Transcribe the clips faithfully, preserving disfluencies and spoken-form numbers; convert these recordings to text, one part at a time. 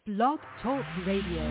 Blog Talk Radio.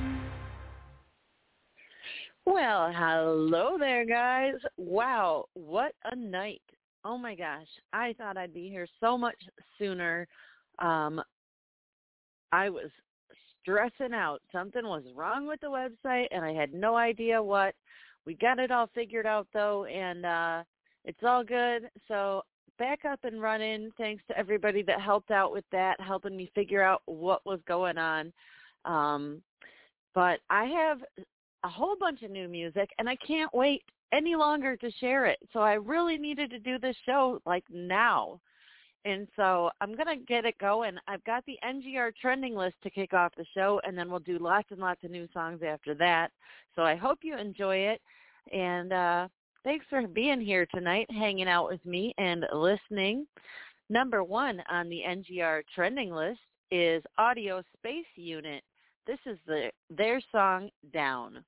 Well, hello there, guys. Wow, what a night. Oh, my gosh. I thought I'd be here so much sooner. Um, I was stressing out. Something was wrong with the website, and I had no idea what. We got it all figured out, though, and uh, it's all good. So back up and running. Thanks to everybody that helped out with that, helping me figure out what was going on. Um, but I have a whole bunch of new music, and I can't wait any longer to share it. So I really needed to do this show, like, now. And so I'm going to get it going. I've got the N G R trending list to kick off the show, and then we'll do lots and lots of new songs after that. So I hope you enjoy it. And uh, thanks for being here tonight, hanging out with me and listening. Number one on the N G R trending list is Audio Space Unit. This is the their song, Down.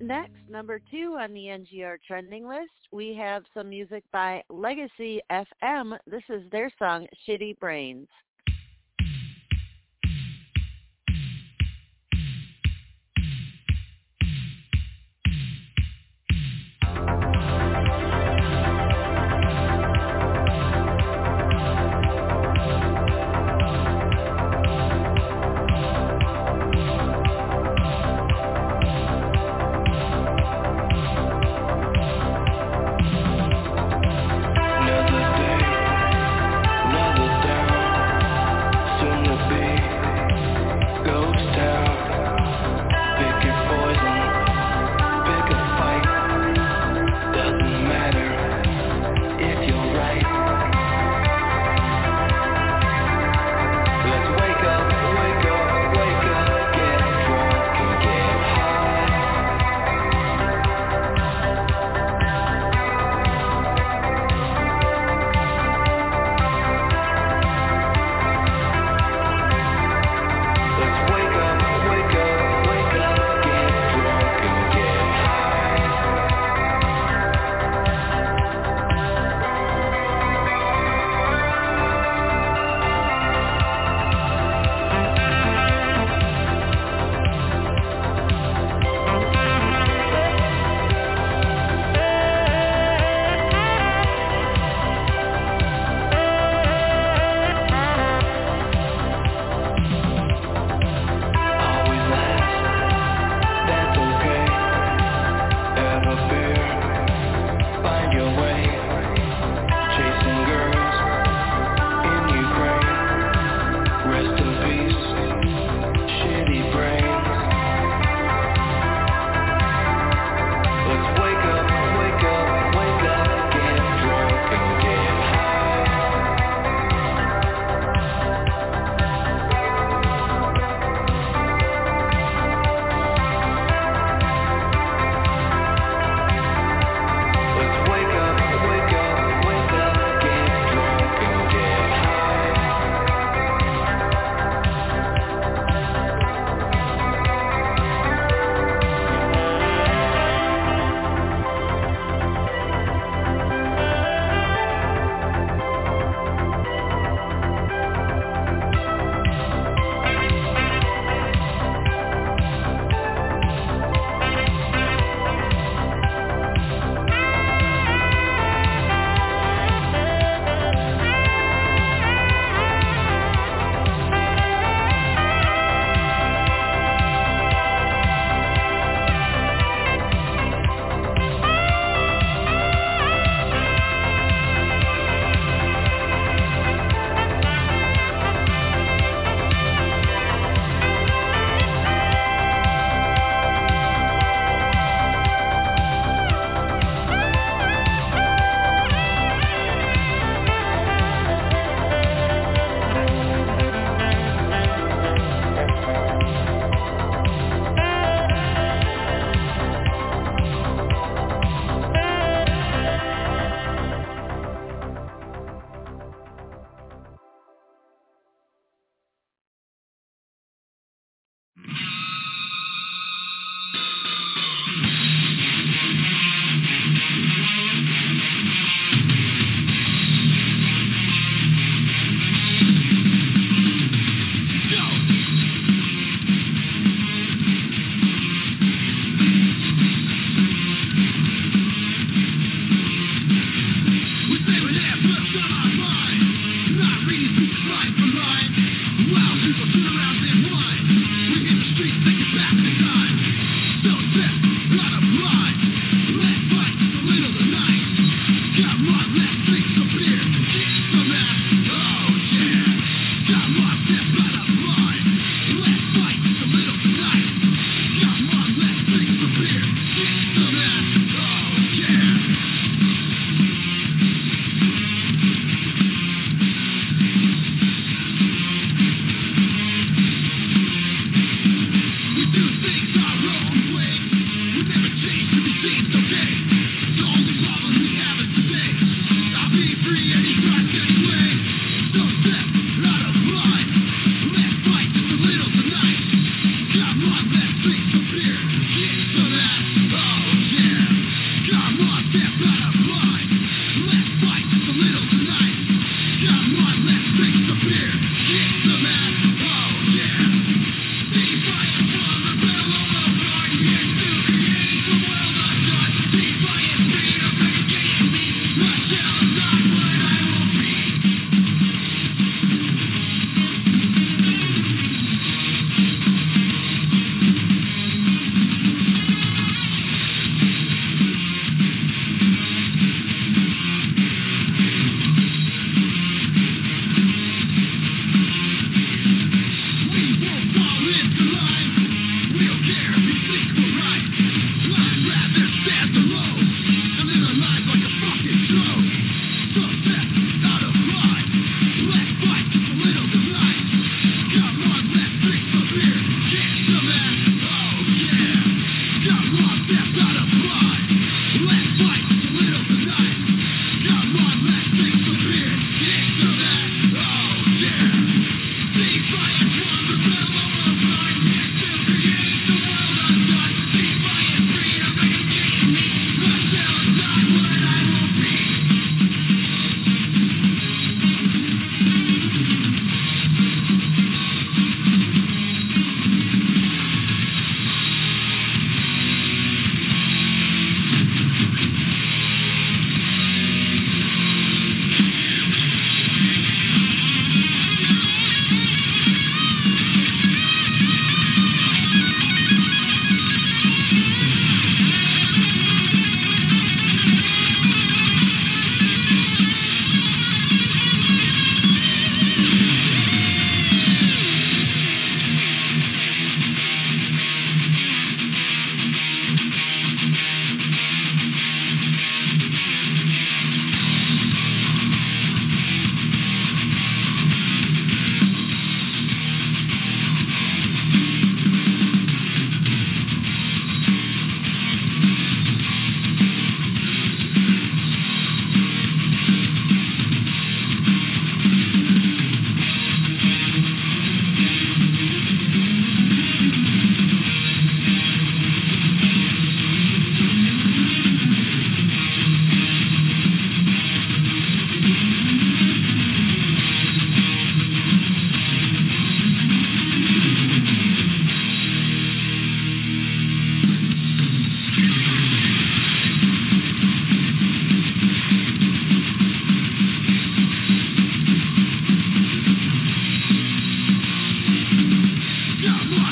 next, number two on the N G R trending list, we have some music by Legacy F M. This is their song, Shitty Brains. Another day, another down.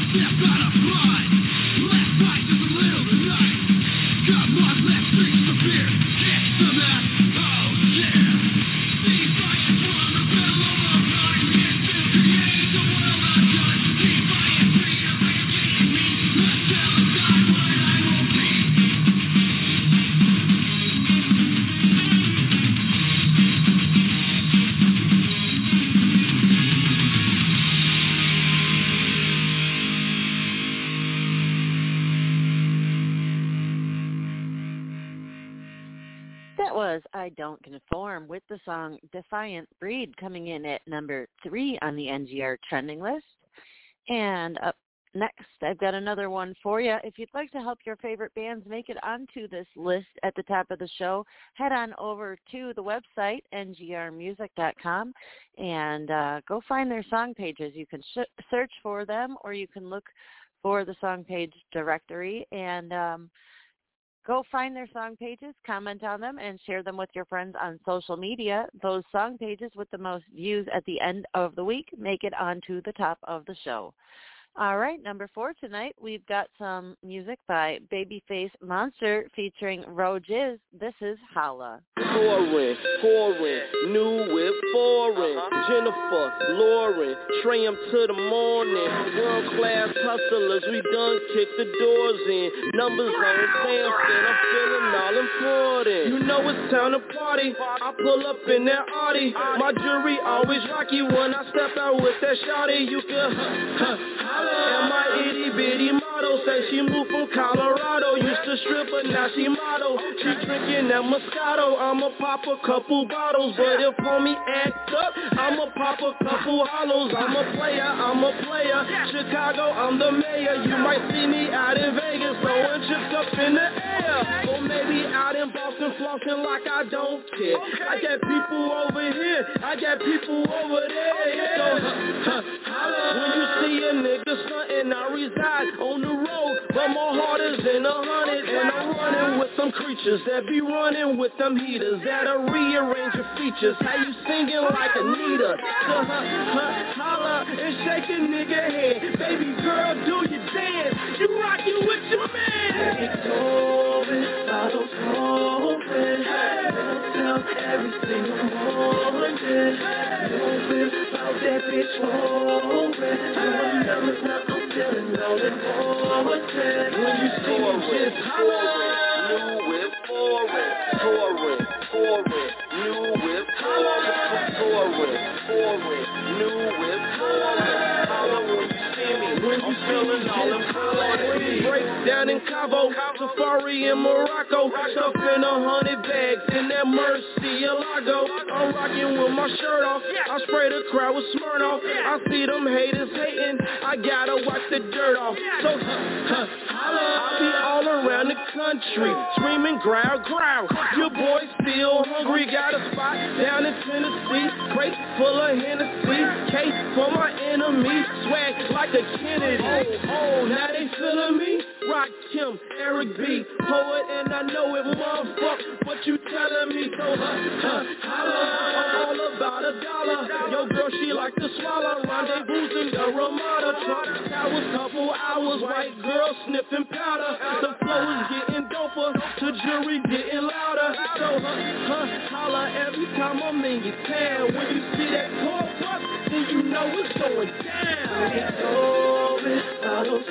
I Don't Conform with the song Defiant Breed coming in at number three on the N G R trending list. And up next, I've got another one for you. If you'd like to help your favorite bands make it onto this list at the top of the show, head on over to the website, N G R music dot com, and uh, go find their song pages. You can sh- search for them, or you can look for the song page directory and um, go find their song pages, comment on them, and share them with your friends on social media. Those song pages with the most views at the end of the week make it onto the top of the show. All right, number four tonight, we've got some music by Babyface Monster featuring Rojiz. This is Holla. Foreign, foreign, new whip, foreign, Jennifer, Lauren, Tram to the morning, world-class hustlers, we done kicked the doors in, numbers on dancing, I'm feeling all important, you know it's time to party, I pull up in that Audi, my jewelry always rocky when I step out with that shawty, you can huh, huh, holla, and my itty-bitty model, say she moved from Colorado, used to strip but now she model, she drinking that Moscato, I'm I'ma pop a couple bottles, but if homie act up, I'ma pop a couple hollows. I'm a player, I'm a player. Chicago, I'm the mayor. You might see me out in Vegas, throwing chips up in the air. Or maybe out in Boston, flossing like I don't care. I got people over here, I got people over there. So, huh, holla. When you see a nigga stuntin', I reside on the road, but my heart is in a hundred, and I'm running with some creatures that be running with them heaters. That'll rearrange your features. How you singing like Anita? So huh, huh, holla and shake a nigga hand. Baby girl, do your dance. You rockin' with your man. It's over, bottles open. Downtown every single morning. Don't whip about that bitch open. Doing numbers now, I'm feeling all important. When you see me, just holla. New whip foreign, foreign, foreign, new whip foreign, foreign, foreign, new whip foreign. Holla when you see me, when you feeling all important. Break down in Cabo, Safari in Morocco, stuff in a hundred bags in that Murcielago. I'm rocking with my shirt off, I spray the crowd with Smirnoff. I see them haters hating, I gotta wipe the dirt off. So, huh, holla, I be all around the country, screaming growl, growl. Your boy still hungry, got a spot down in Tennessee, crate full of Hennessy, case for my enemy, swag like a Kennedy. Oh, oh, now they feeling me. Rock Kim, Eric B, poet, and I know it, motherfuck. What you telling me? So, huh, huh, holla, I'm all about a dollar. Yo, girl, she like to swallow. Rendezvous in the Ramada, Trump towers, couple hours. White girl sniffing powder. The flow is getting doper, the jury getting louder. So, huh, huh, holla every time I'm in your town. When you see that car bus, then you know it's going down. It's open, bottles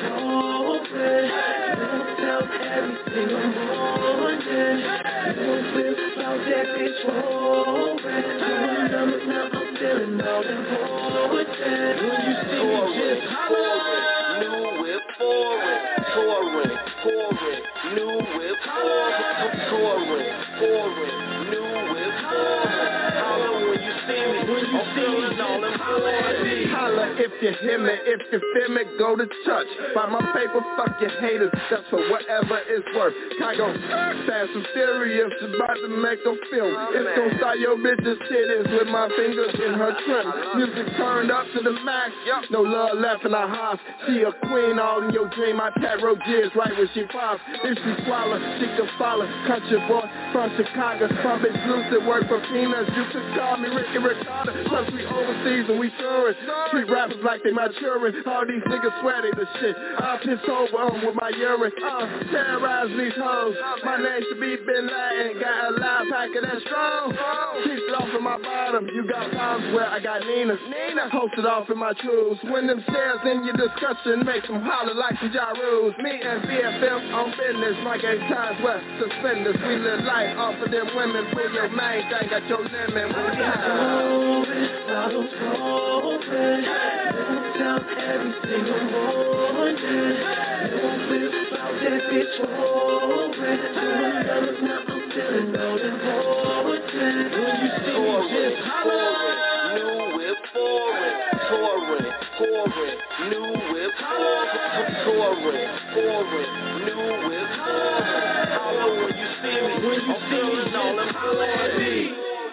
open. Downtown every single morning. Don't whip about that bitch open. Doing numbers now, I'm feeling all important. When you see me, just holla. New whip foreign, foreign, foreign. New whip foreign, foreign, foreign. New whip foreign. Holla when you see me, when you see me, all important. Holla if you hear me, if you feel me, go to church. Buy my paper, fuck your haters, that's for whatever it's worth. Chicago, Fast and Furious, about to make a film. It's gonna start your bitch's titties with my fingers in her trim. Music turned up to the max, no love left in our house. She a queen all in your dream, I tap Rojiz right when she falls. If she swallow, she can follow. Country boy from Chicago, from exclusive work for peanuts. You could call me Ricky Ricardo, plus we overseas and we touring. Street rap rappers like they maturing. All these niggas swear they the shit. I piss over them with my urine. Uh, terrorize these hoes. My name should be Bin Laden. Got a loud pack of that strong. Keep it off in my bottom. You got times where I got Nina. Nina posted off in my trues. When them stairs in your discussion make them holler like some Jarus. Me and B F M on business. My game times where suspenders. We live life off of them women. Pull your main thing at your limit. When you have bottles open. Little town every single morning. Little flip about that bitch open. Doing numbers now I'm feeling old and important. When you see me just holler. New whip foreign, touring, pouring, new whip foreign, touring, pouring, new whip foreign. Holler when you see me, when you see me, all them holler at me.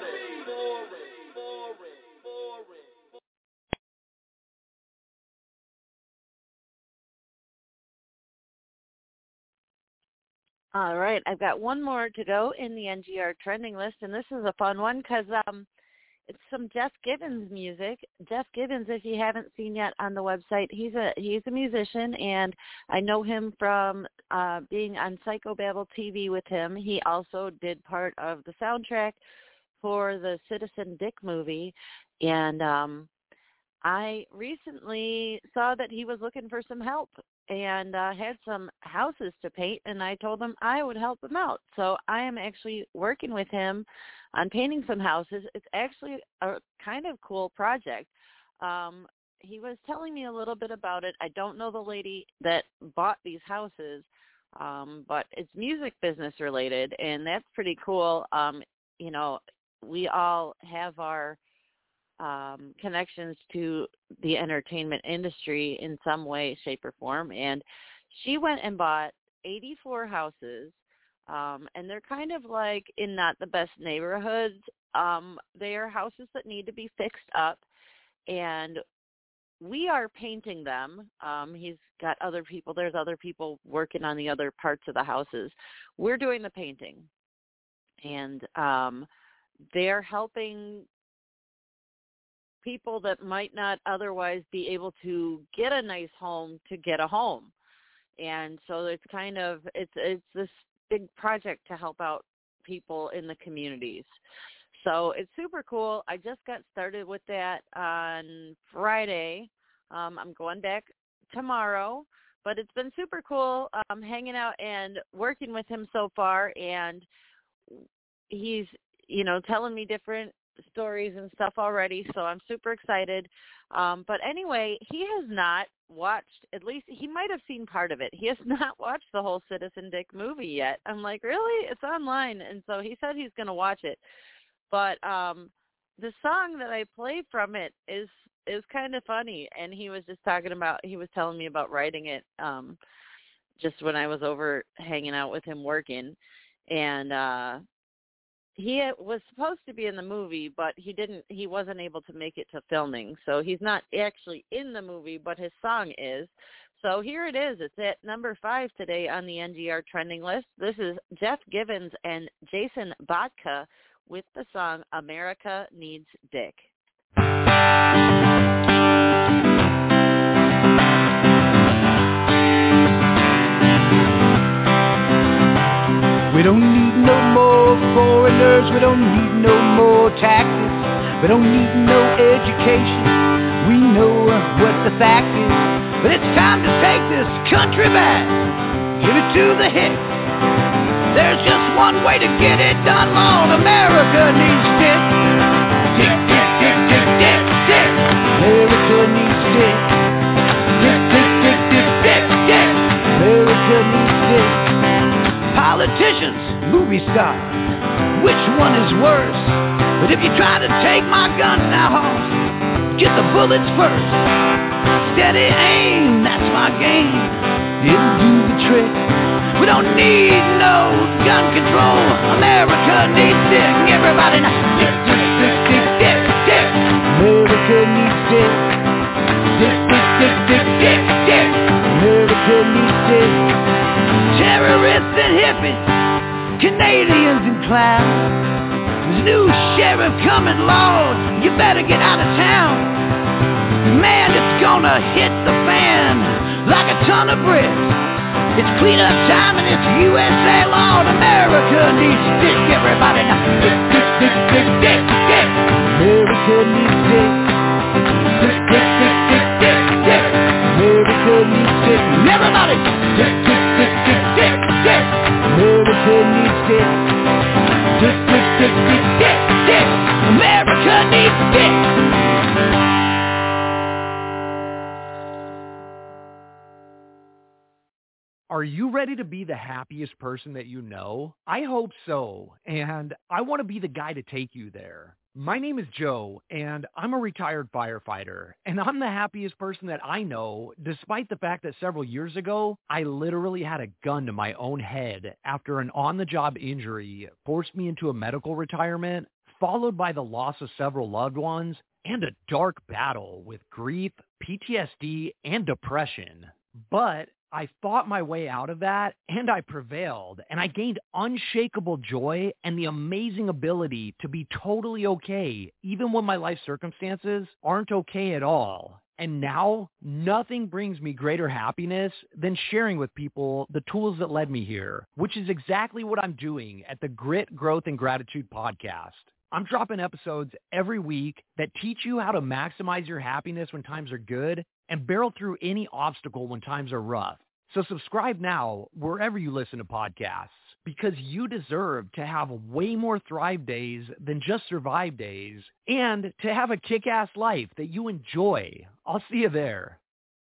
All right, I've got one more to go in the N G R trending list, and this is a fun one because um, it's some Jeff Gibbons music. Jeff Gibbons, if you haven't seen yet on the website, he's a he's a musician, and I know him from uh, being on Psychobabble T V with him. He also did part of the soundtrack for the Citizen Dick movie, and um, I recently saw that he was looking for some help and uh, had some houses to paint, and I told him I would help him out. So I am actually working with him on painting some houses. It's actually a kind of cool project. Um, he was telling me a little bit about it. I don't know the lady that bought these houses, um, but it's music business related, and that's pretty cool. Um, you know, we all have our um, connections to the entertainment industry in some way, shape, or form. And she went and bought eighty-four houses, um, and they're kind of like in not the best neighborhoods. Um, they are houses that need to be fixed up, and we are painting them. Um, he's got other people. There's other people working on the other parts of the houses. We're doing the painting, and um, they're helping people that might not otherwise be able to get a nice home to get a home. And so it's kind of, it's it's this big project to help out people in the communities. So it's super cool. I just got started with that on Friday. Um, I'm going back tomorrow, but it's been super cool um, hanging out and working with him so far. And he's, you know, telling me different stories and stuff already, so I'm super excited. Um, but anyway, he has not watched, at least he might have seen part of it. He has not watched the whole Citizen Dick movie yet. I'm like, really? It's online. And so he said he's going to watch it. But um, the song that I play from it is is kind of funny. And he was just talking about, he was telling me about writing it um, just when I was over hanging out with him working. And uh he was supposed to be in the movie, but he didn't, he wasn't able to make it to filming. So he's not actually in the movie, but his song is. So here it is. It's at number five today on the N G R trending list. This is Jeff Gibbons and Jason Bodka with the song America Needs Dick. We don't need no more foreigners, we don't need no more taxes, we don't need no education, we know what the fact is. But it's time to take this country back, give it to the hicks. There's just one way to get it done, Lord, America needs dick. Dick, dick, dick, dick, dick, dick. America needs dick. Dick, dick, dick, dick, dick, dick. America needs dick. Politicians, movie stars, which one is worse? But if you try to take my guns now, hoss, get the bullets first. Steady aim, that's my game. It'll do the trick. We don't need no gun control. America needs dick. Everybody now, dick, dick, dick, dick, dick, dick. America needs dick. Dick, dick, dick, dick, dick, dick. America needs dick. Terrorists and hippies, Canadians and clowns. There's a new sheriff coming, Lord, you better get out of town. Man, it's gonna hit the fan like a ton of bricks. It's cleanup time and it's U S A law. America needs dick, everybody now. Dick, dick, dick, dick, dick, dick. America needs dick. Dick, dick, dick, dick, dick, dick. America needs dick. Everybody, dick, dick, dick, dick, dick, dick. America needs dick. Dick, dick, dick, dick, dick, dick. America needs dick. Are you ready to be the happiest person that you know? I hope so, and I want to be the guy to take you there. My name is Joe, and I'm a retired firefighter, and I'm the happiest person that I know, despite the fact that several years ago, I literally had a gun to my own head after an on-the-job injury forced me into a medical retirement, followed by the loss of several loved ones, and a dark battle with grief, P T S D, and depression. But I fought my way out of that, and I prevailed, and I gained unshakable joy and the amazing ability to be totally okay, even when my life circumstances aren't okay at all. And now, nothing brings me greater happiness than sharing with people the tools that led me here, which is exactly what I'm doing at the Grit, Growth, and Gratitude podcast. I'm dropping episodes every week that teach you how to maximize your happiness when times are good and barrel through any obstacle when times are rough. So subscribe now wherever you listen to podcasts, because you deserve to have way more thrive days than just survive days, and to have a kick-ass life that you enjoy. I'll see you there.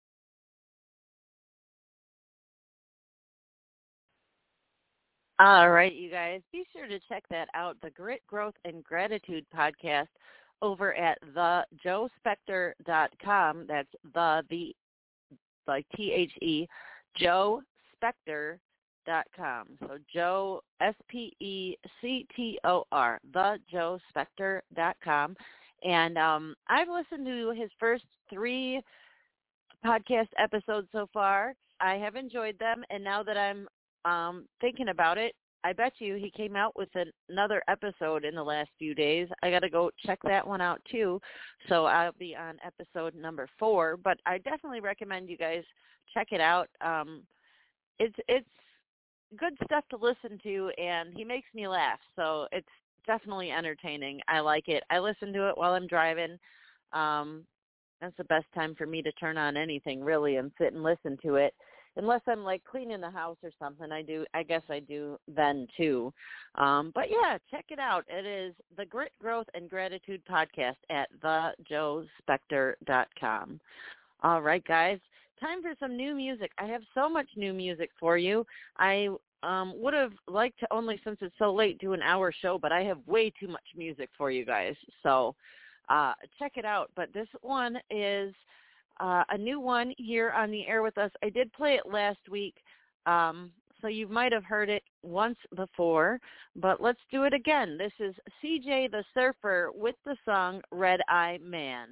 All right, you guys, be sure to check that out, the Grit, Growth, and Gratitude podcast over at the joe spector dot com. That's the, the, like T H E, joe spector dot com. So Joe, S P E C T O R, the joe spector dot com. And um, I've listened to his first three podcast episodes so far. I have enjoyed them, and now that I'm um, thinking about it, I bet you he came out with an, another episode in the last few days. I got to go check that one out too. So I'll be on episode number four, but I definitely recommend you guys check it out. Um, it's, it's good stuff to listen to, and he makes me laugh. So it's definitely entertaining. I like it. I listen to it while I'm driving. Um, that's the best time for me to turn on anything really and sit and listen to it. Unless I'm like cleaning the house or something, I do. I guess I do then too. Um, but yeah, check it out. It is the Grit, Growth, and Gratitude podcast at the joe spector dot com. All right, guys, time for some new music. I have so much new music for you. I um, would have liked to only, since it's so late, do an hour show, but I have way too much music for you guys. So uh, check it out. But this one is Uh, a new one here on the air with us. I did play it last week, um, so you might have heard it once before, but let's do it again. This is C J the Surfer with the song Red Eye Man.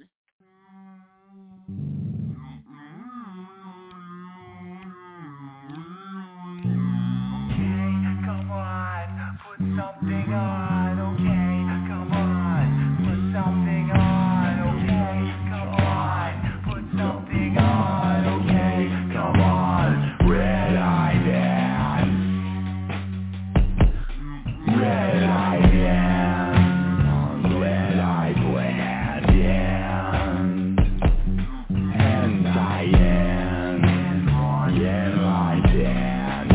Okay, come on, put something on, okay, come on, put something on, okay, come on, put something on, okay, come on, Red Eye Man, Red Eye Man, Red Eye Bland, and I am, Red Eye Dan,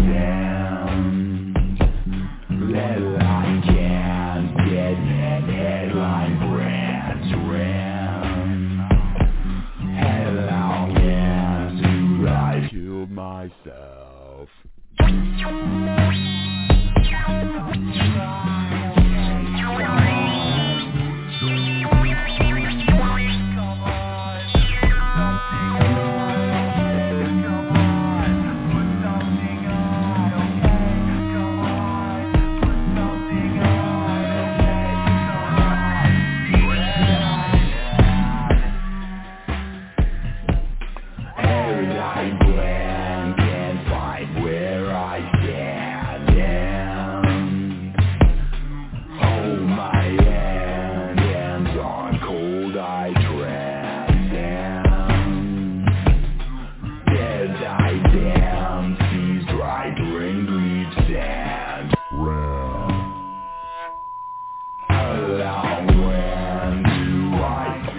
Red Eye can get headline brands ran. Hello, yes, I killed myself. damn seas, dry drink leaves sand. Round. Along when do I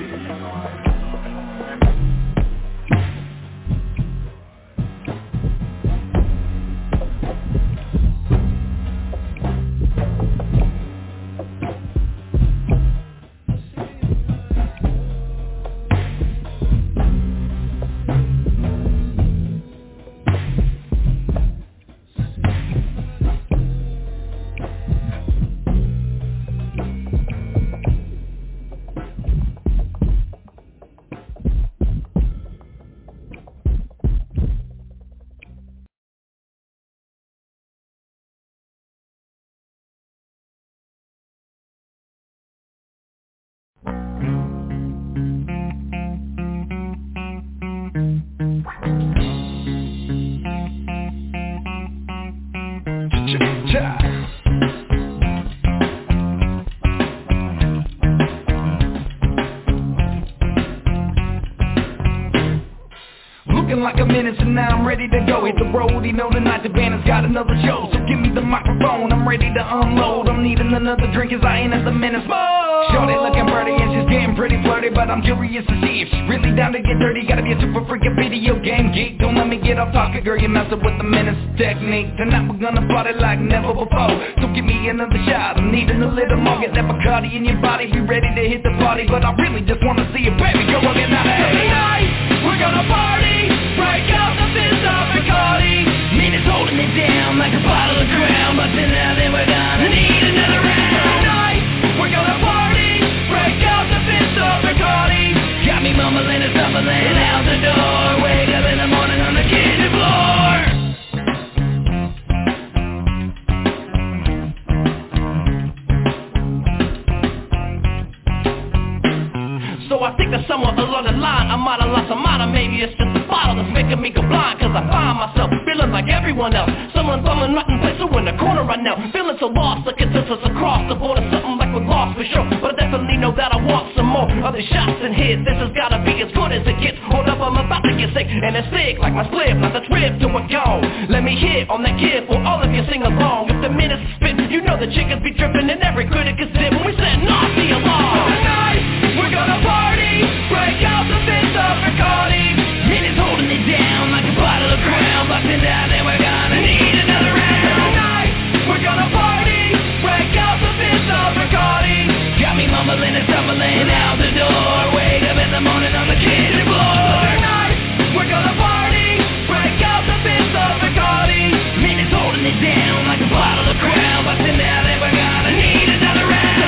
like a minute, so now I'm ready to go. Hit the road, you know tonight the band has got another show. So give me the microphone, I'm ready to unload. I'm needing another drink as I ain't at the minute smoke. Shorty looking pretty and she's getting pretty flirty, but I'm curious to see if she's really down to get dirty. Gotta be a super freaking video game geek. Don't let me get off talking, girl, you're messing with the menace technique. Tonight we're gonna party like never before. So give me another shot, I'm needing a little more. Get that Bacardi in your body, be ready to hit the party. But I really just wanna see you, baby, go again now. Tonight, we're gonna party. Break out the fist of Bacardi. Minutes holding it down like a bottle of Crown. But tonight then we're gonna need another round. Tonight, we're gonna party. Break out the fist of Bacardi. Got me mumbling and stumbling out the door. Wake up in the morning on the kitchen floor. So I think that somewhere along the line I might have lost a mind, or maybe it's just a bottle that's making me go blind. Cause I find myself feeling like everyone else. Someone bumming rotten place, so in the corner right now. Feeling so lost, looking at us across the border. Something like we're lost for sure, but I definitely know that I want some more of the shots and hits. This has gotta be as good as it gets. Hold up, I'm about to get sick, and it's thick like my slip, not the trip to a gone. Let me hit on that kid for all of you sing along. If the minutes spin, you know the chickens be tripping, and every critic is dim when we set off the alarm. Tonight, we're gonna party, break out the fist of Bacardi. Minutes holding it down like a bottle of Crown. Busting down, then we're gonna need another round. Tonight, we're gonna party, break out the fist of Bacardi. Got me mumbling and stumbling out the door. Wake up in the morning on the kitchen floor. Tonight, we're gonna party, break out the fist of Bacardi. Minutes holding it down like a bottle of Crown. Busting down, then we're gonna need another round.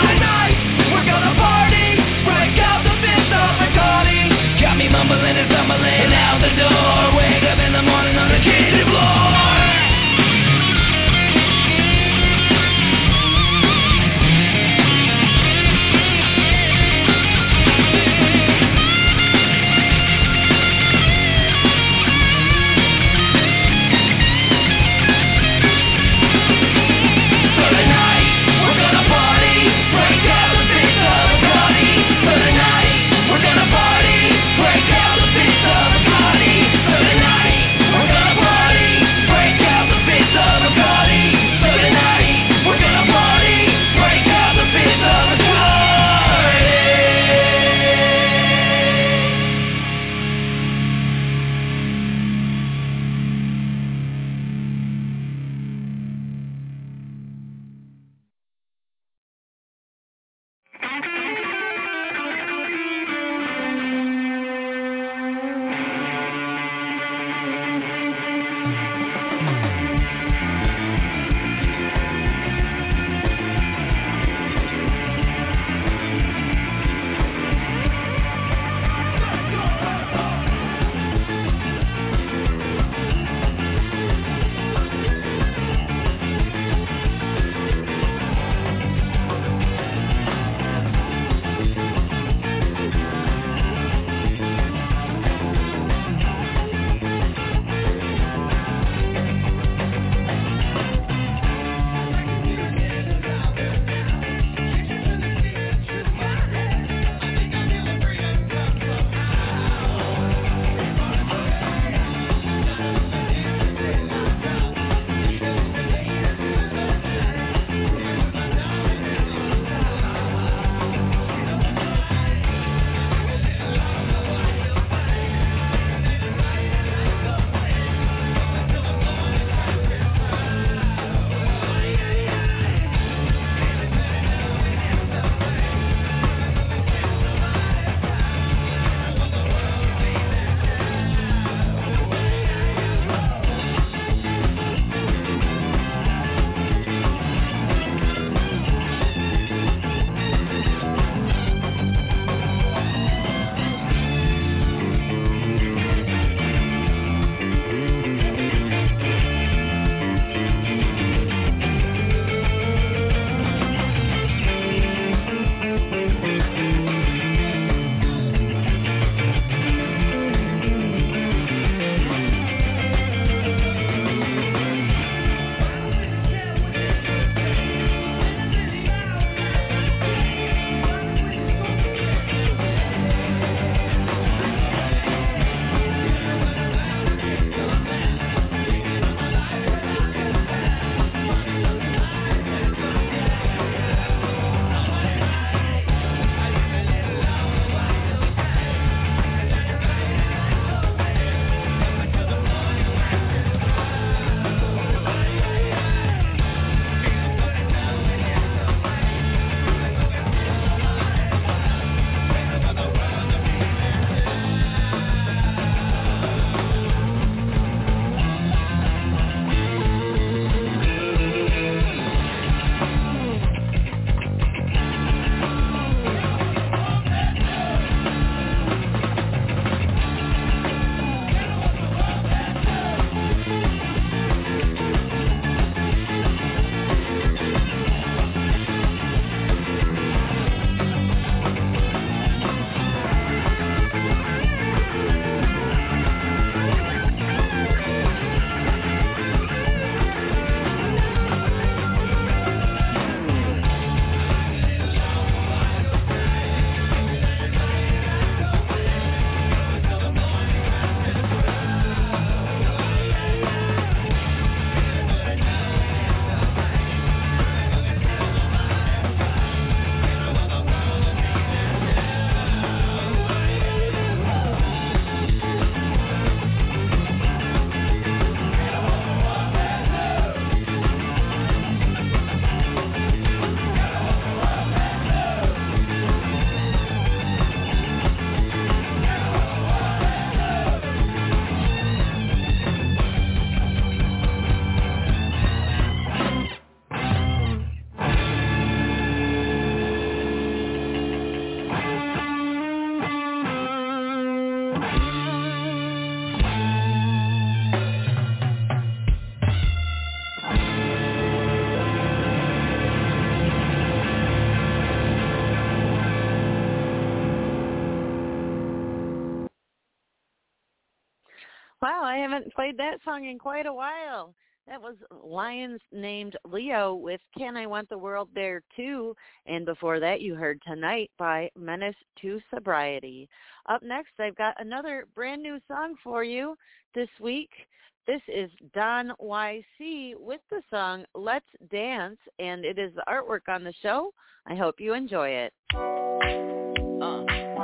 haven't played that song in quite a while. That was Lions Named Leo with Can I Want the World There Too? And before that, you heard Tonight by Menace to Sobriety. Up next, I've got another brand new song for you this week. This is Don Y C with the song Let's Dance, and it is the artwork on the show. I hope you enjoy it. Uh.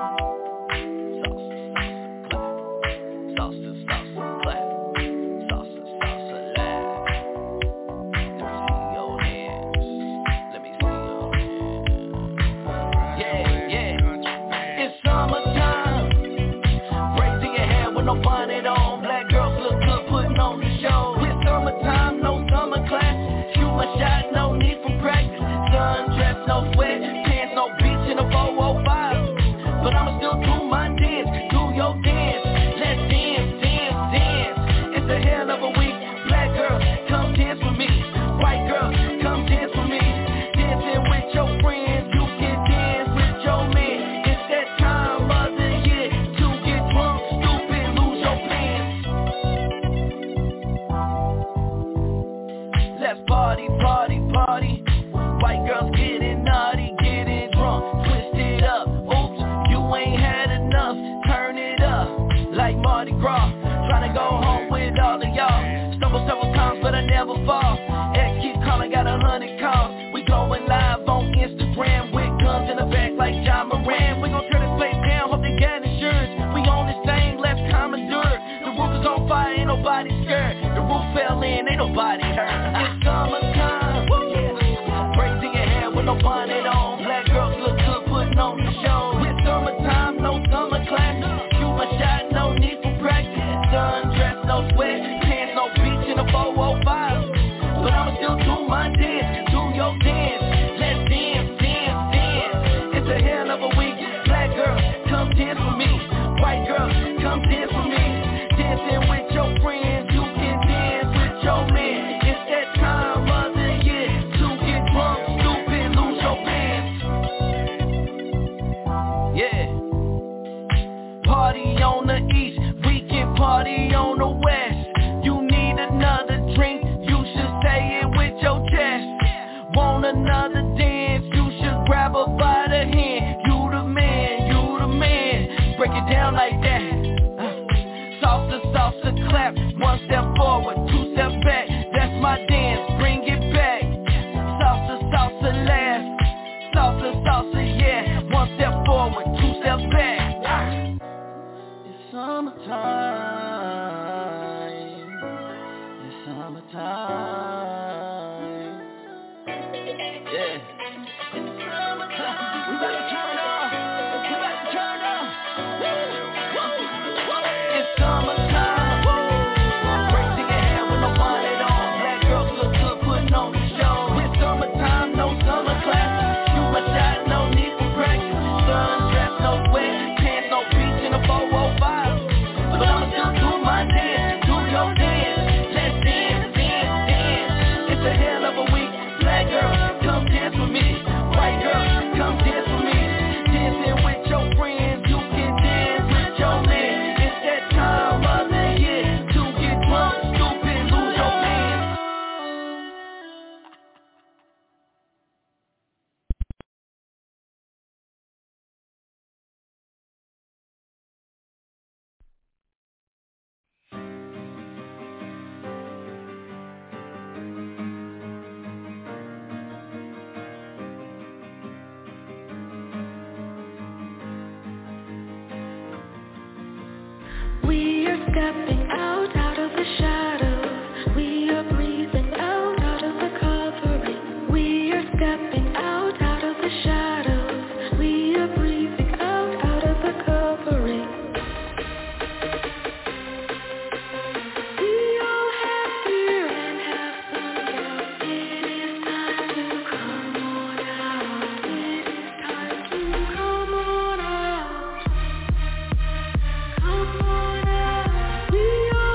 Bonnet on, black girls look good putting on the show. It's summertime, no summer class. Shoot my shot, no need for practice. Sundress, no sweat, pants, no beach in a four oh five. But I'ma still do my dance, do your dance. Let's dance, dance, dance. It's a hell of a week. Black girls, come dance with me. White girls, come dance with me. Dancing with your friends, you can dance with your man. It's that time of the year to get drunk, stupid, lose your pants. Let's party, party, party. White girls getting naughty, getting drunk, twist it up. Oops, you ain't had enough, turn it up like Mardi Gras. Tryna go home with all of y'all. Stumble several times, but I never fall. Ex keep calling, got a hundred calls. We going live on Instagram with guns in the back like John Moran. We gon' turn this place down, hope they got insurance. We on this thing, let's commandeur. The roof is on fire, ain't nobody scared. The roof fell in, ain't nobody hurt. It's summertime, yeah. Braids in your hair with no bonnet on. Black girls look good putting on the show. It's summertime, no summer class. Shoot my shot, no need for practice. Sundress, no sweat, pants, no beach in a four oh five. But I'ma still do my dance, do your dance. Let's dance, dance, dance. It's a hell of a week. Black girls, come dance with me. White girls, come dance with me. Dancing with your friends, you can dance with your man. It's that time of the year to get drunk, stupid, lose your pants. Yeah. Party on the east, we can party on the west. You need another drink, you should say it with your chest. Want another dance, you should grab her by the hand. You the man, you the man. Break it down like that. Salsa, salsa, clap. One step forward, two steps back. That's my dance, bring it back. Salsa, salsa, laugh. Salsa, salsa, yeah. One step forward, two steps back. It's summertime. It's summertime. Yeah. It's summertime. We better turn up. We better turn up. It's summertime. Braids in your hair with no bonnet on. Black girls look good putting on the show. It's summertime, no summer class. Shoot my shot, no need for practice. Sundress, no sweat, pants, no beach in a four oh five. But I'ma still do my dance, do your dance. Let's dance, dance, dance. It's a hell of a week. Black girls, come dance with me. White girls, come dance with me. Dancing with your friends, you can dance with your man. It's that time of the year to get drunk, stupid, lose your pants. We are stepping out, out of the shadows. We are breathing out, out of the covering. We are stepping out, out of the shadows. We are breathing out, out of the covering. We all have fear and have some doubt. It is time to come on out. It is time to come on out. Come on out. We are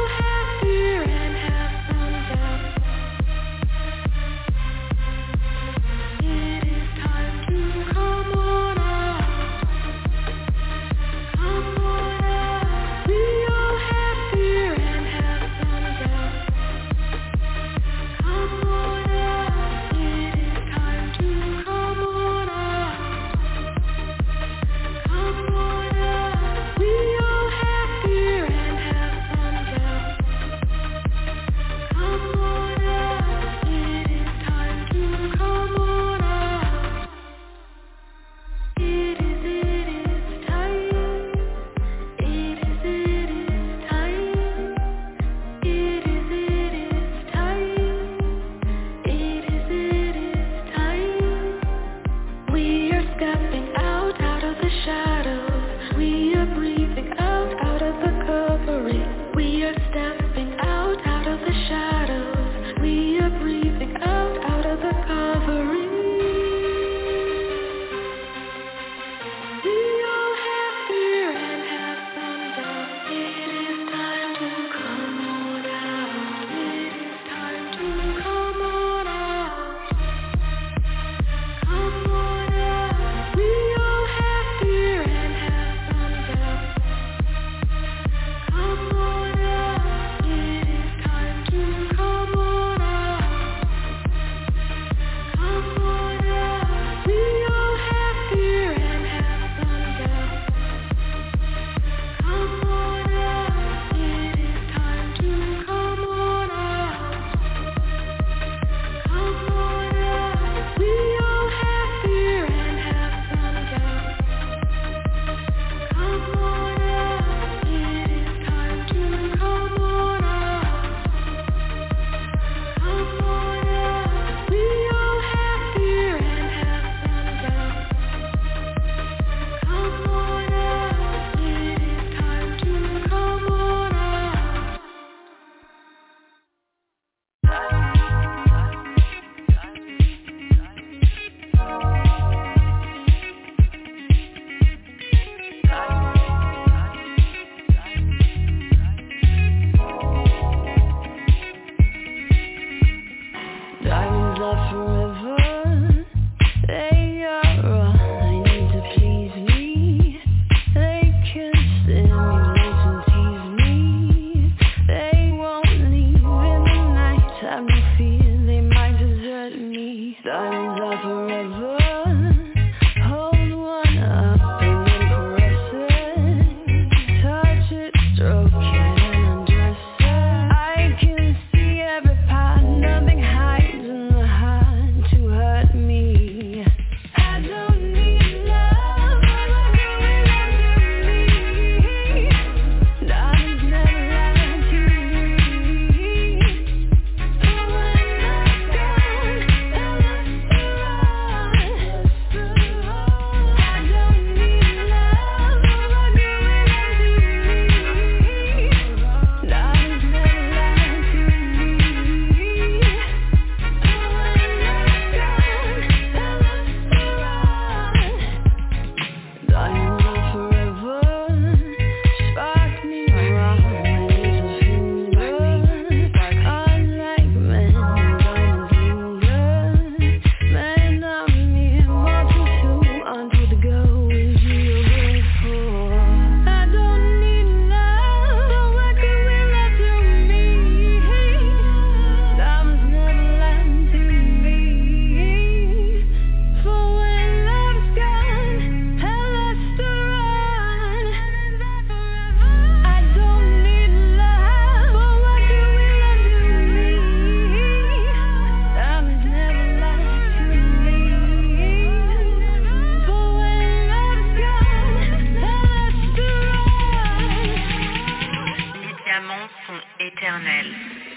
éternel.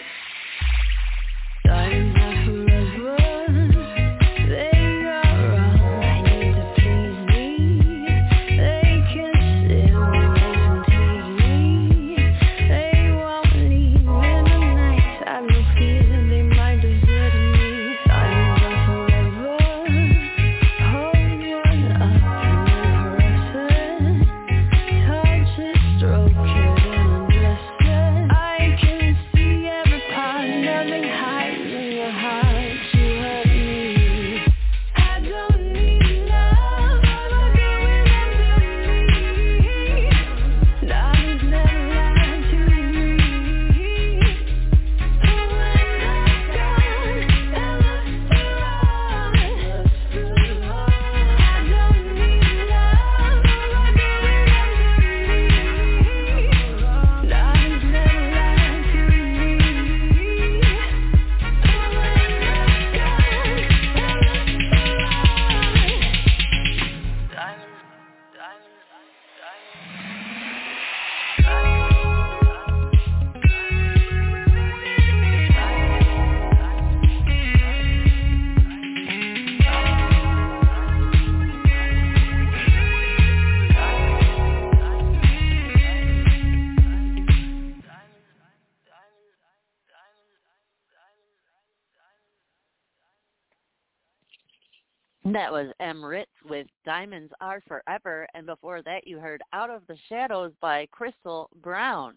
That was M. Ritz with Diamonds Are Forever, and before that you heard Out of the Shadows by Crystal Brown.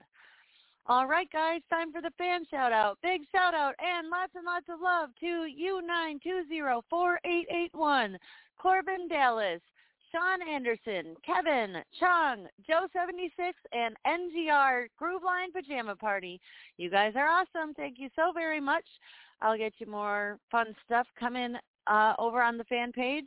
All right, guys, time for the fan shout-out. Big shout-out and lots and lots of love to U nine two zero four eight eight one, Corbin Dallas, Sean Anderson, Kevin, Chong, Joe seventy-six, and N G R Groove Line Pajama Party. You guys are awesome. Thank you so very much. I'll get you more fun stuff coming uh, over on the fan page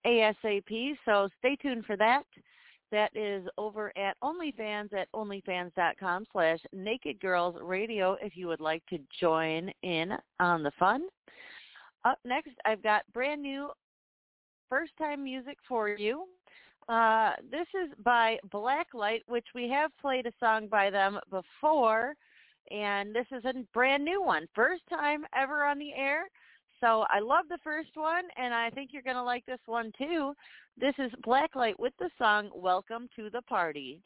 ASAP, so stay tuned for that. That is over at OnlyFans at onlyfans.com slash Naked Girls Radio if you would like to join in on the fun. Up next, I've got brand new first-time music for you. Uh, this is by Blacklight, which we have played a song by them before, and this is a brand new one. First time ever on the air. So I love the first one, and I think you're going to like this one too. This is Blacklight with the song Welcome to the Party.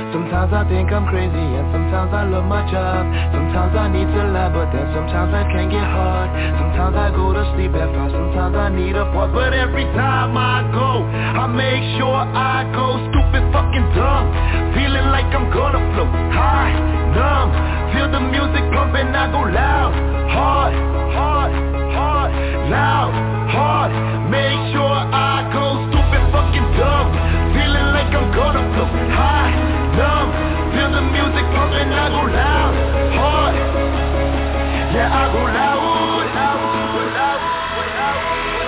Sometimes I think I'm crazy and sometimes I love my job. Sometimes I need to lie, but then sometimes life can get hard. Sometimes I go to sleep at five, sometimes I need a pause. But every time I go, I make sure I go stupid fucking dumb. Feeling like I'm gonna float high, numb. Feel the music pumping, I go loud, hard, hard, hard, loud, hard. Make sure I go stupid fucking dumb. Feeling like I'm gonna float high, numb. Feel the music pumping, I go loud, hard. Yeah, I go loud, loud, loud, loud, loud.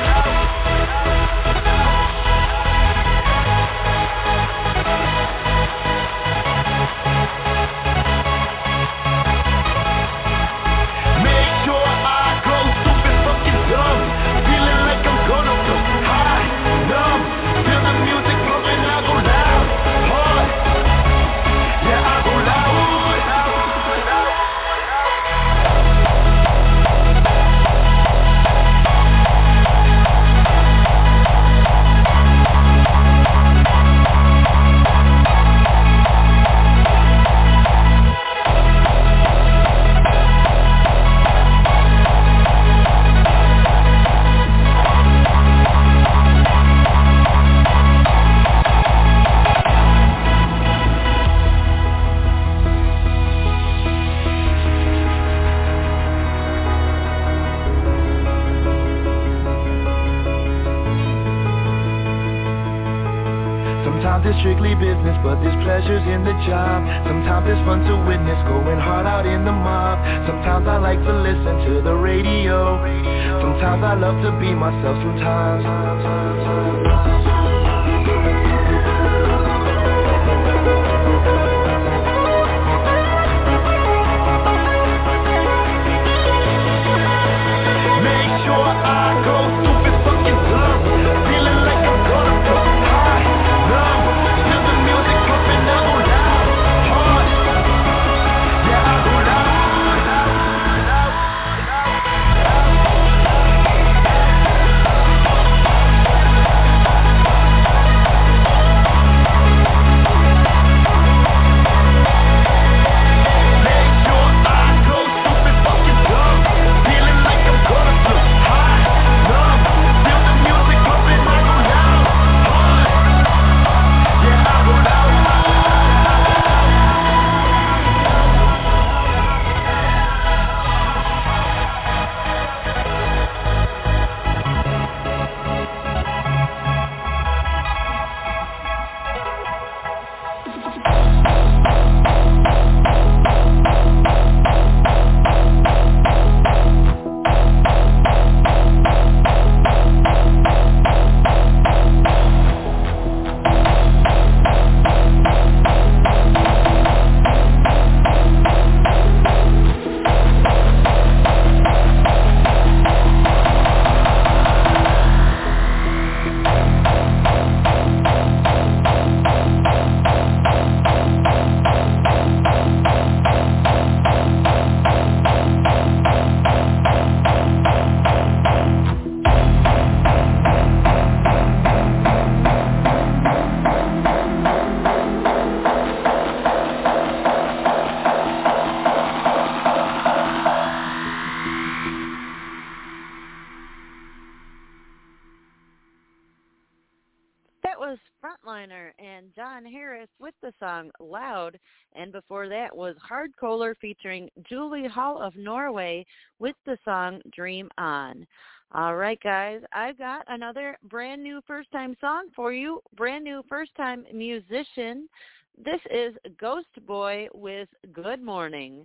Make sure I go stupid fucking dumb. Feeling like I'm gonna go high, numb. Feel the music pumping, I go loud, hard. Yeah, I go loud, loud, loud. Sometimes it's strictly business, but there's pleasures in the job. Sometimes it's fun to witness, going hard out in the mob. Sometimes I like to listen to the radio. Sometimes I love to be myself sometimes. Make sure I go stupid fucking dumb. Feeling like I'm gonna go high, numb. Feel the music pumping, I go loud, hard. Yeah, I go loud, loud, loud, Make sure I go stupid fucking dumb. Feeling like I'm gonna go high, numb. Feel the music pumping, I go loud, hard. Yeah, I go loud, loud, That was Frontliner and John Harris with the song Loud, and before that was Hardcoler featuring Julie Hall of Norway with the song Dream On. All right, guys, I've got another brand new first-time song for you, brand new first-time musician. This is Ghost Boy with Good Morning.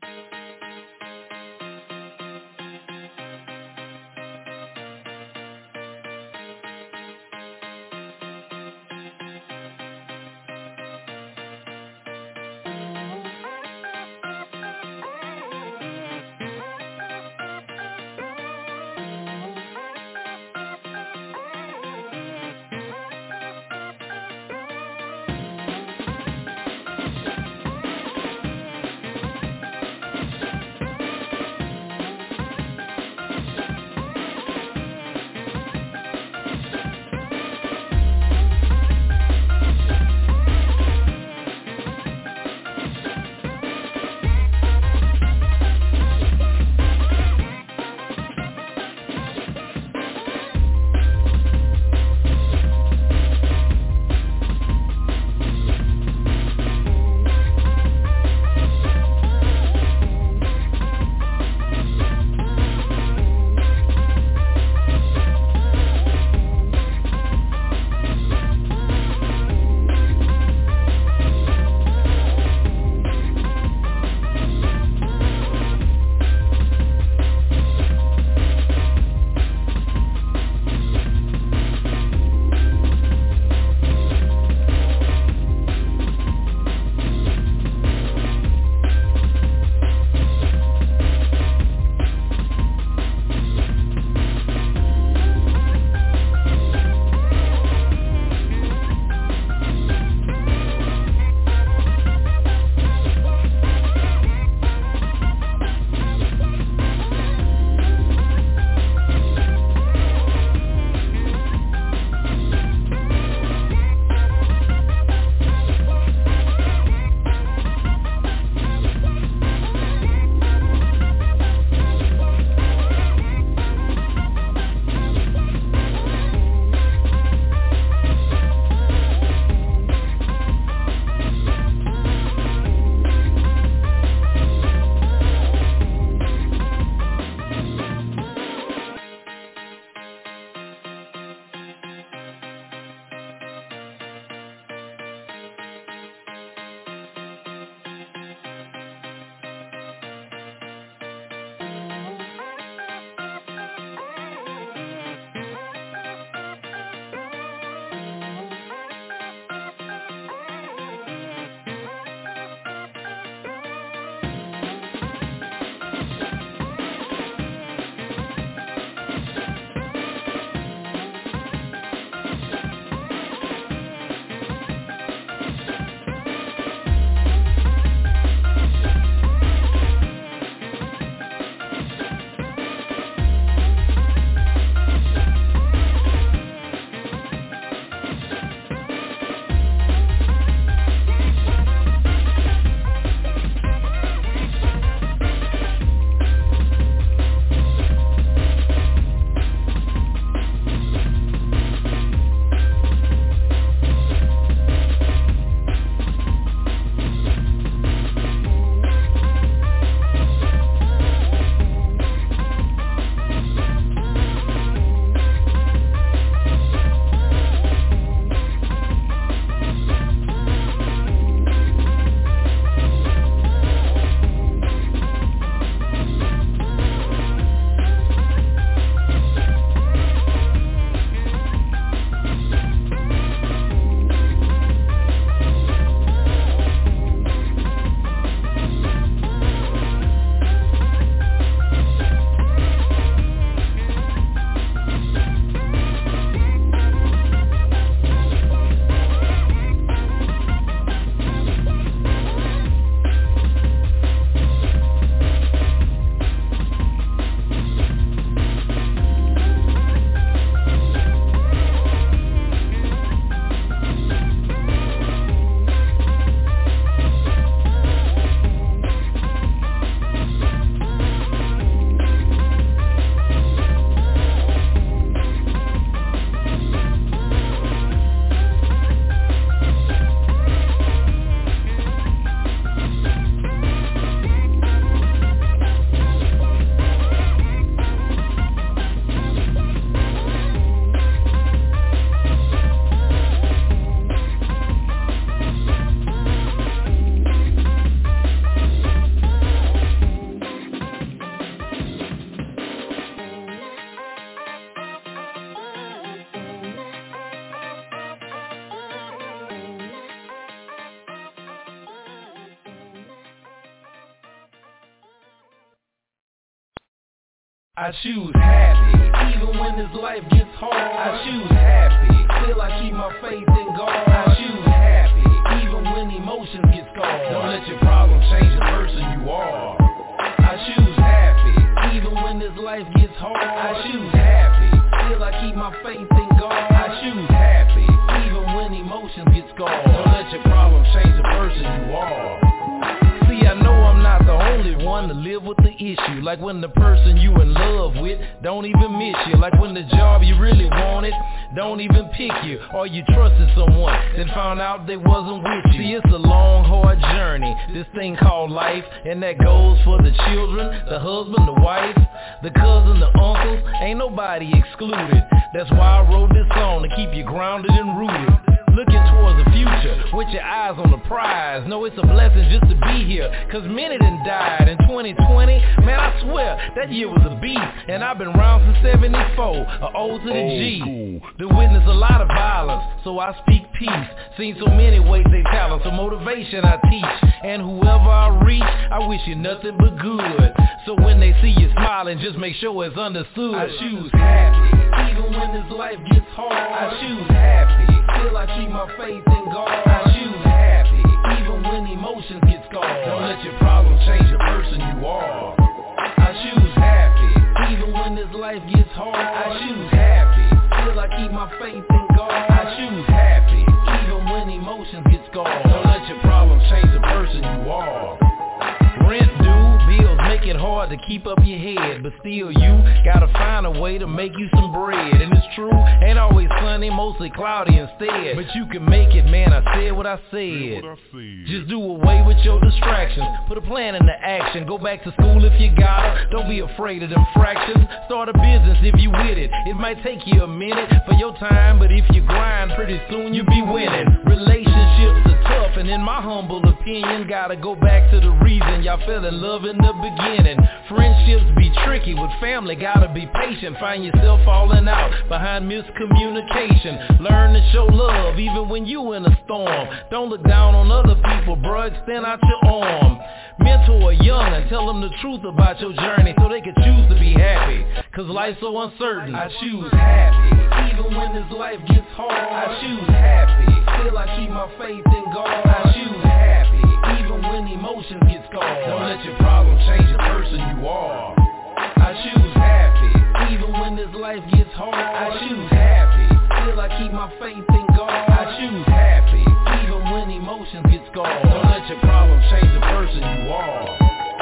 I choose happy, even when this life gets hard. I choose happy, still I keep my faith in God. I choose happy, even when emotions get scarred. Don't let your problems change the person you are. I choose happy, even when this life gets hard. I choose happy, still I keep my faith in God. I choose happy, even when emotions get scarred. Don't let your problems change the person you are. See, I know I'm not the only one to live with the issue. Like when the person you in love with don't even miss you. Like when the job you really wanted don't even pick you. Or you trusted someone, then found out they wasn't with you. See, it's a long, hard journey, this thing called life. And that goes for the children, the husband, the wife, the cousin, the uncles. Ain't nobody excluded. That's why I wrote this song, to keep you grounded and rooted. Looking towards the future, with your eyes on the prize. Know it's a blessing just to be here, cause many done died in twenty twenty. Man, I swear, that year was a beast. And I've been around since seventy-four, a O to the G. To witness a lot of violence, so I speak peace. Seen so many waste their talent, so motivation I teach. And whoever I reach, I wish you nothing but good. So when they see you smiling, just make sure it's understood. I choose happy, even when this life gets hard. I choose happy, still I keep my faith in God. I choose happy, even when emotions get scarred. Don't let your problems change the person you are. I choose happy, even when this life gets hard. I choose happy, still I keep my faith in God. I choose happy, even when emotions get scarred. Don't let your problems change the person you are. Rent due, bills make it hard to keep up your head, but still you gotta find a way to make you some bread. And it's true, ain't always sunny, mostly cloudy instead, but you can make it, man. I said what I said. Just do away with your distractions, put a plan into action. Go back to school if you gotta, don't be afraid of them fractions. Start a business if you with it. It might take you a minute for your time, but if you grind, pretty soon you'll be winning. Relationships are tough, and in my humble opinion, gotta go back to the reason y'all fell in love in the beginning. Friendships be tricky, with family gotta be patient. Find yourself falling out behind miscommunication. Learn to show love even when you in a storm. Don't look down on other people, bruh, extend out your arm. Mentor young and tell them the truth about your journey, so they can choose to be happy, cause life's so uncertain. I choose happy, even when this life gets hard. I choose happy, still I keep my faith in God. I choose happy, even when emotions get scarred. Don't let your problems change the person you are. I choose happy, even when this life gets hard. I choose happy, still I keep my faith in God. I choose happy, even when emotions get scarred. Don't let your problems change the person you are.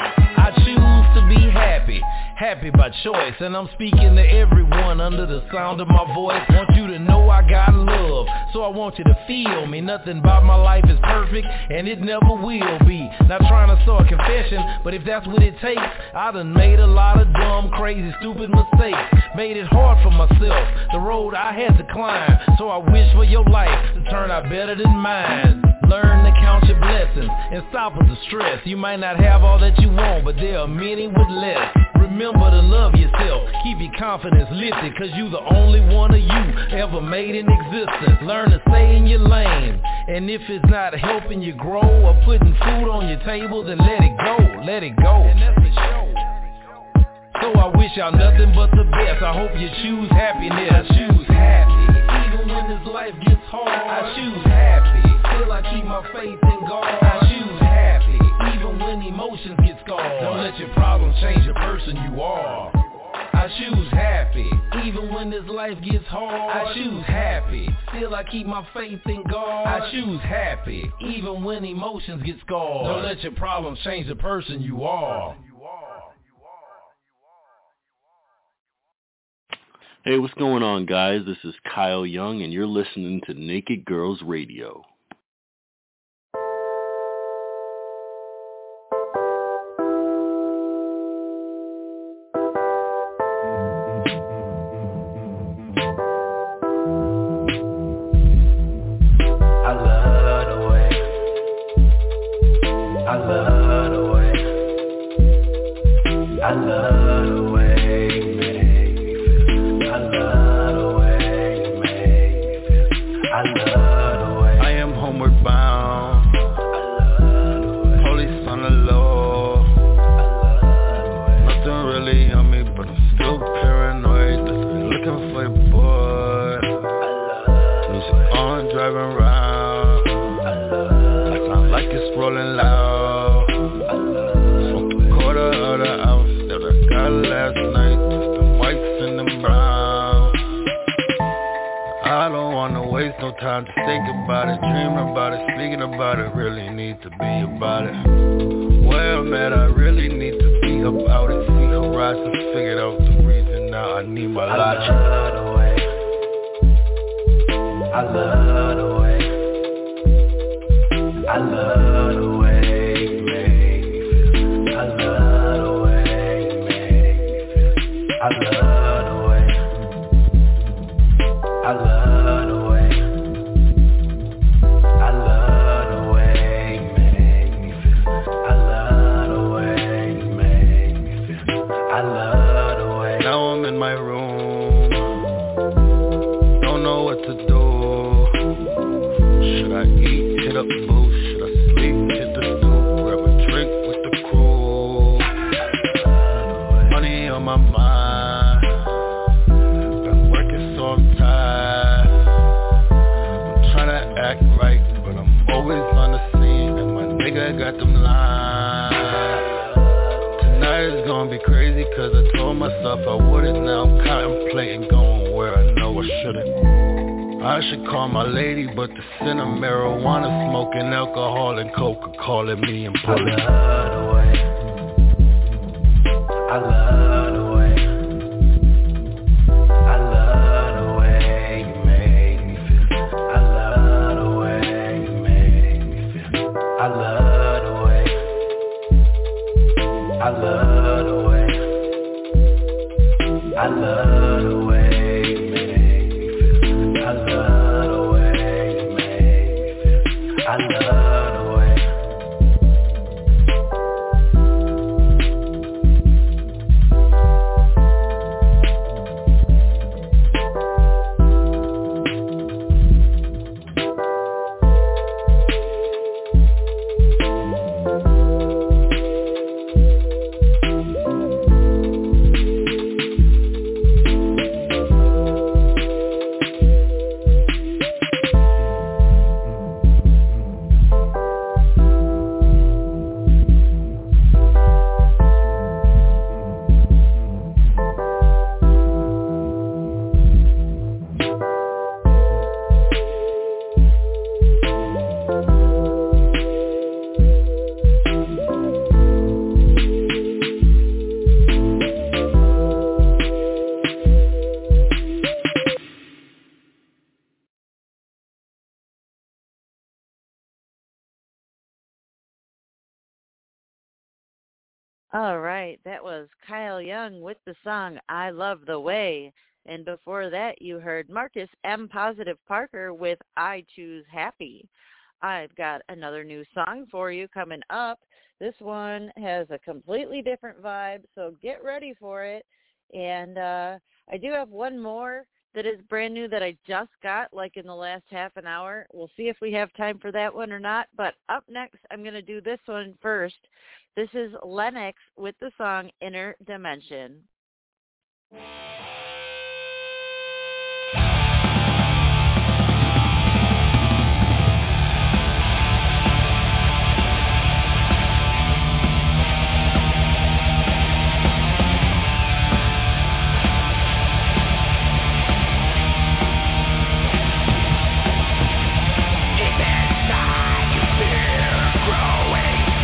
I choose to be happy, happy by choice, and I'm speaking to everyone under the sound of my voice. Want you to know I got love, so I want you to feel me. Nothing about my life is perfect, and it never will be. Not trying to start a confession, but if that's what it takes, I done made a lot of dumb, crazy, stupid mistakes. Made it hard for myself, the road I had to climb. So I wish for your life to turn out better than mine. Learn to count your blessings and stop with the stress. You might not have all that you want, but there are many with less. Remember to love yourself, keep your confidence lifted, cause you the only one of you ever made in existence. Learn to stay in your lane, and if it's not helping you grow or putting food on your table, then let it go, let it go. And that's the show. So I wish y'all nothing but the best. I hope you choose happiness. I choose happy, even when this life gets hard. I choose happy, still I keep my faith in God. I choose happy, even when emotions get scarred. Don't let your problems change the person you are. I choose happy, even when this life gets hard. I choose happy, still I keep my faith in God. I choose happy, even when emotions get scarred. Don't let your problems change the person you are. Hey, what's going on, guys? This is Kyle Young, and you're listening to Naked Girls Radio. I love the way, I love the way, I love the way. Police on the low. Nothing really on me, but I'm still rolling loud. Smoked a quarter of the ounce that I got last night. Just the whites and the browns. I don't wanna waste no time to think about it, dreaming about it, speaking about it. Really need to be about it. Where I'm at, I really need to be about it. See horizons, figured out the reason now I need my life. I love the way. I love the way. I love the way you make me feel. I love the way you make me feel. I love the way. I love the way. I love the way you make me feel. I love the way you make me feel. I love the way. Now I'm in my room. Don't know what to do. Should I eat, hit up booze? Should I sleep, hit the stoop? Grab a drink with the crew. Money on my mind. Been working so I'm tired. I'm tryna act right, but I'm always on the scene. And my nigga got them lines. Tonight is gonna be crazy, cause I told myself I wouldn't. Now I'm contemplating going where I know I shouldn't. I should call my lady, but the scent of marijuana, smoking alcohol and coke are calling me and pulling. I love the way. I love the way. I love the way you make me feel. I love the way you make me feel. I love the way. I love the way. I love the way. I love the way you make me feel. I love the way. All right, that was Kyle Young with the song I Love the Way. And before that, you heard Marcus M. Positive Parker with I Choose Happy. I've got another new song for you coming up. This one has a completely different vibe, so get ready for it. And uh, I do have one more that is brand new that I just got like in the last half an hour. We'll see if we have time for that one or not. But up next, I'm going to do this one first. This is Lennox with the song Inner Dimension.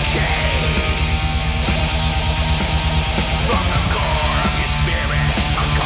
From the core of your spirit, a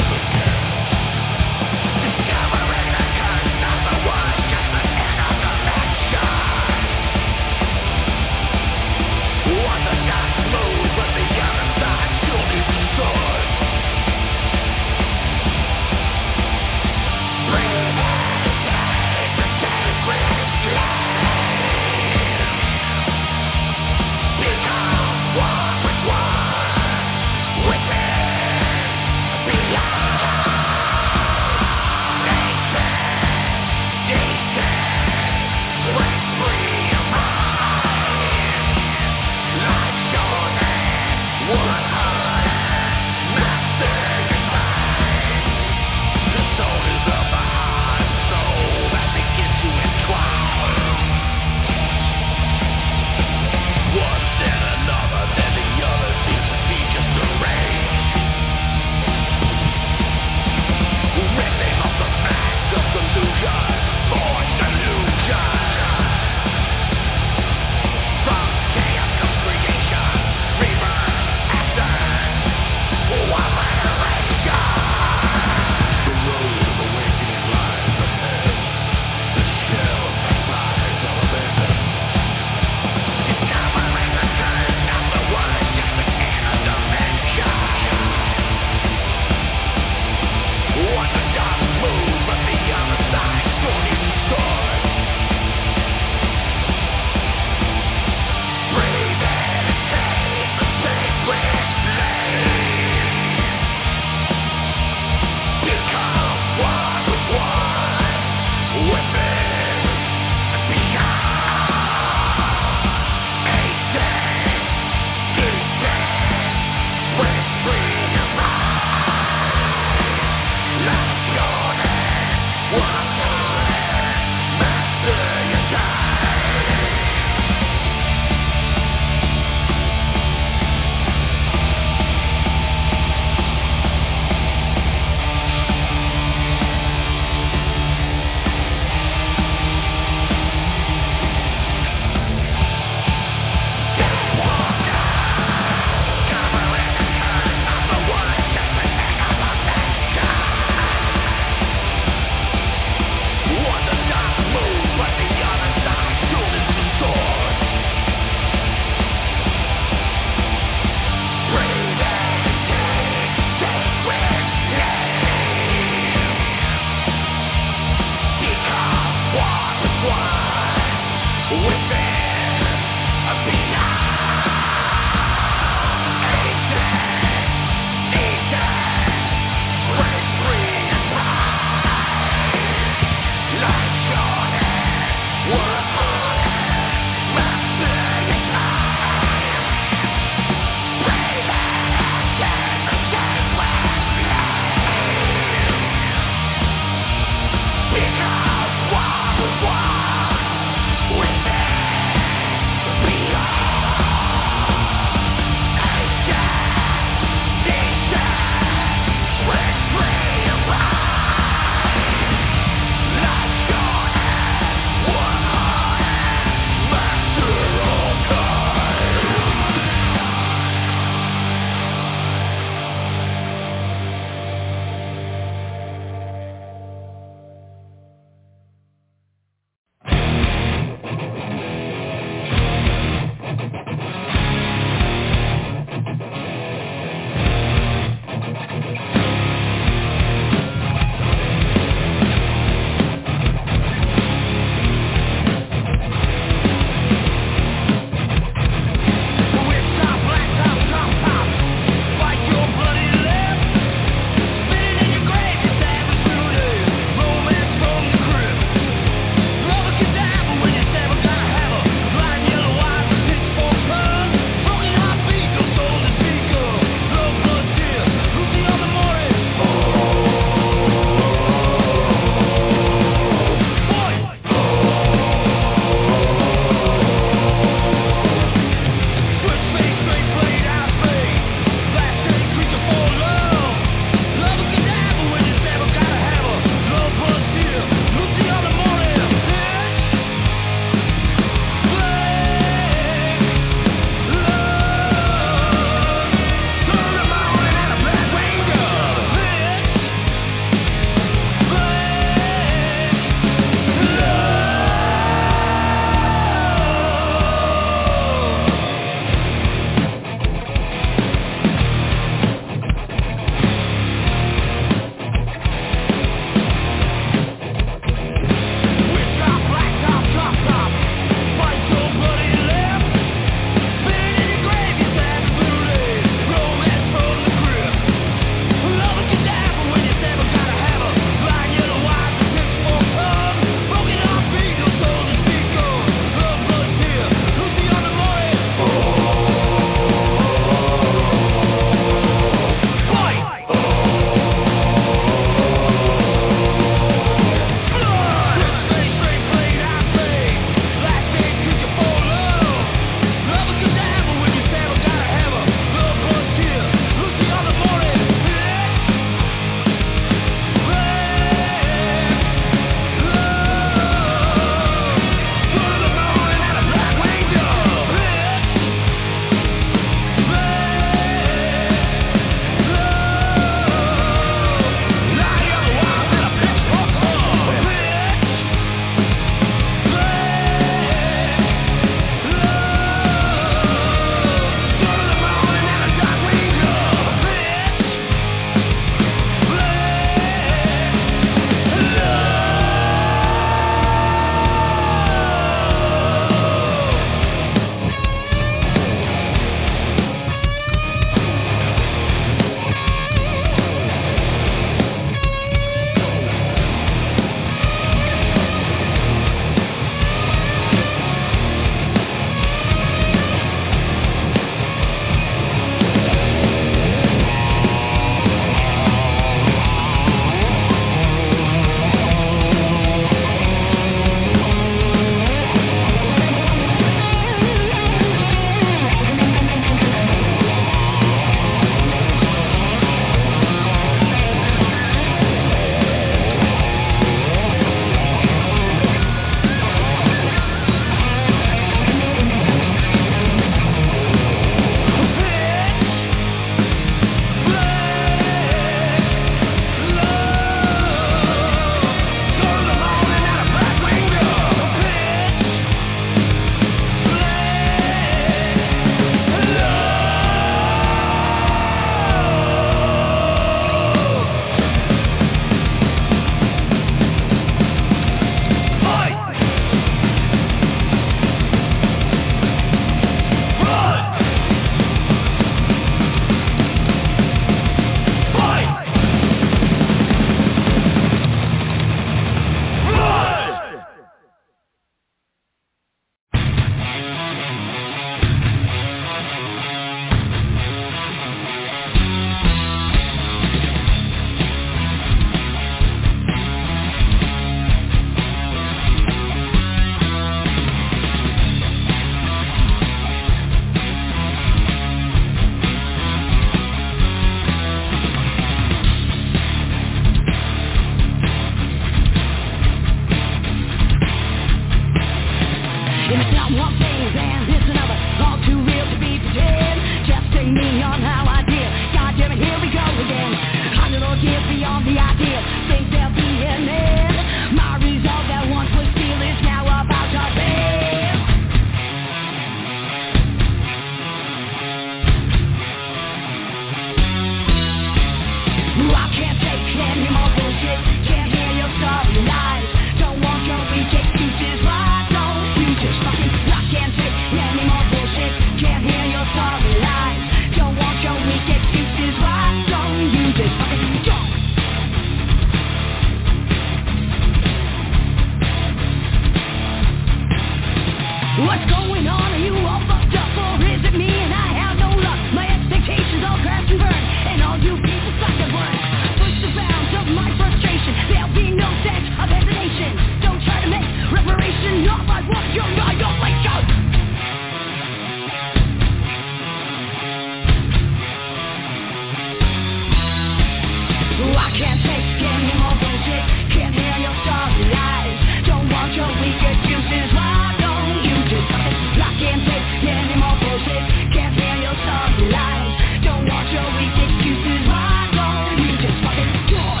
I can't take any more bullshit. Can't hear your sorry lies. Don't want your weak excuses. Why don't you just fuck it? I can't take any more bullshit. Can't hear your sorry lies. Don't want your weak excuses. Why don't you just fuck it? Joy.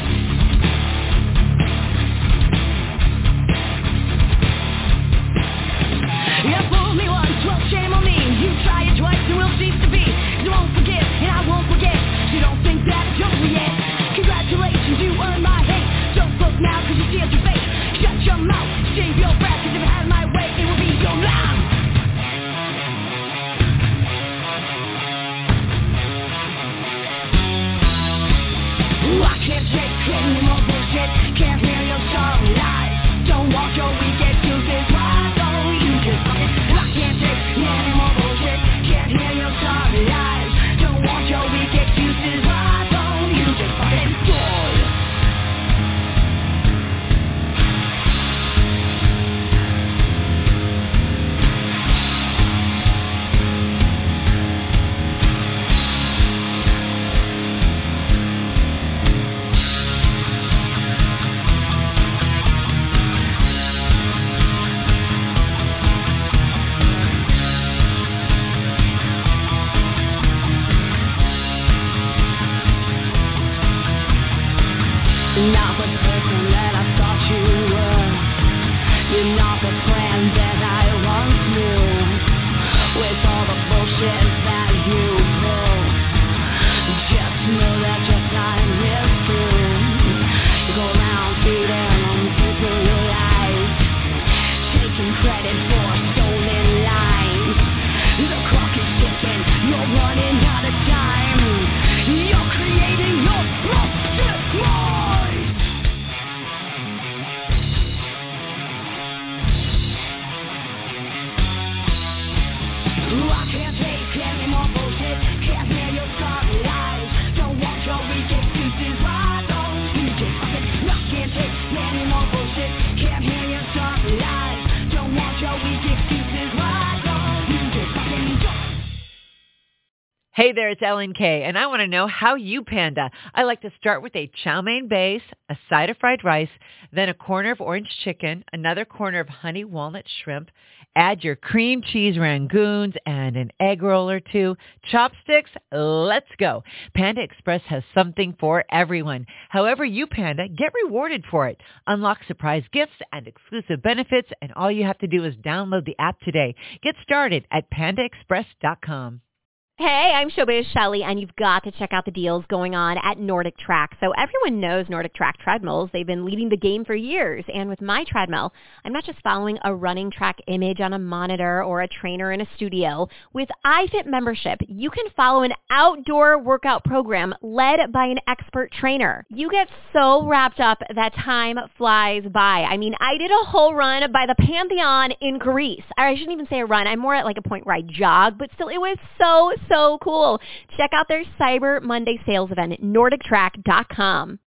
You fooled me once, well shame on me. You try it twice and we'll cease to be. You won't forgive and I won't forget. You don't think that it's over yet. Congratulations, you earned my hate. Don't look now cause you sealed your fate. Shut your mouth, shave your breath. Cause if I had my way, it would be your life. I can't take any more bullshit. Can't hear your sorry lies. Don't want your weak excuses. Why don't you just fuck it? I can't take any more bullshit. Can't hear your sorry lies. Don't want your weak excuses. Why don't you just fuck it? Joy. Not the person that I thought you were. You're not the friend that I once knew. With all the bullshit that you pull, just know that your time is through. You go around feeding on people you like, taking credit for stolen lines. The clock is ticking, you're running out of time. You're creating your own demise. I can't take any more bullshit. Can't hear your sorry lies. Don't want your weak excuses. Why don't you just fuck it? I can't take any more bullshit. Can't hear your sorry lies. Don't want your weak excuses. Why don't you just fuck it? Hey there, it's Ellen K, and I want to know how you panda. I like to start with a chow mein base, a side of fried rice, then a corner of orange chicken, another corner of honey walnut shrimp. Add your cream cheese rangoons and an egg roll or two. Chopsticks, let's go. Panda Express has something for everyone. However you panda, get rewarded for it. Unlock surprise gifts and exclusive benefits, and all you have to do is download the app today. Get started at panda express dot com. Hey, I'm Showbiz Shelley, and you've got to check out the deals going on at Nordic Track. So everyone knows Nordic Track treadmills. They've been leading the game for years. And with my treadmill, I'm not just following a running track image on a monitor or a trainer in a studio. With iFit membership, you can follow an outdoor workout program led by an expert trainer. You get so wrapped up that time flies by. I mean, I did a whole run by the Pantheon in Greece. I shouldn't even say a run. I'm more at like a point where I jog, but still, it was so, so cool. Check out their Cyber Monday sales event at nordic track dot com.